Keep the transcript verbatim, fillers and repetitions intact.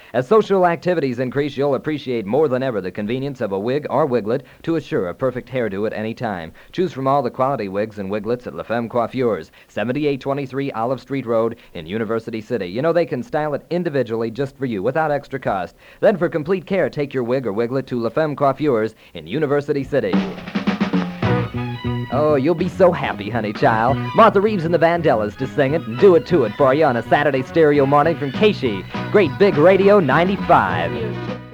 As social activities increase, you'll appreciate more than ever the convenience of a wig or wiglet to assure a perfect hairdo at any time. Choose from all the quality wigs and wiglets at La Femme Coiffures, seventy-eight twenty-three Olive Street Road in University City. You know they can style it individually just for you without extra cost. Then for complete care, take your wig or wiglet to La Femme Coiffures in University City. Oh, you'll be so happy, honey child. Martha Reeves and the Vandellas to sing it and do it to it for you on a Saturday stereo morning from K S H E, Great Big Radio ninety-five.